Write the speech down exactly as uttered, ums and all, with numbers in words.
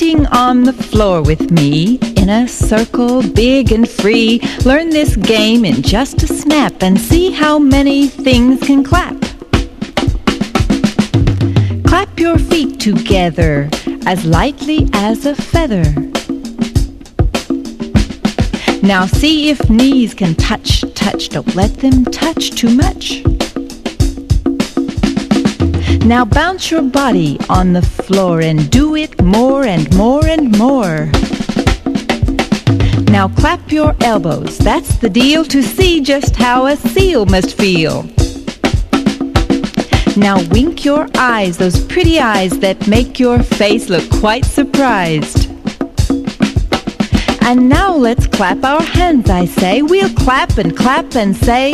walking on the floor with me in a circle big and free. Learn this game in just a snap and see how many things can clap. Clap your feet together as lightly as a feather. Now see if knees can touch, touch. Don't let them touch too much. Now bounce your body on the floor and do it more and more and more. Now clap your elbows, that's the deal, to see just how a seal must feel. Now wink your eyes, those pretty eyes that make your face look quite surprised. And now let's clap our hands, I say. We'll clap and clap and say,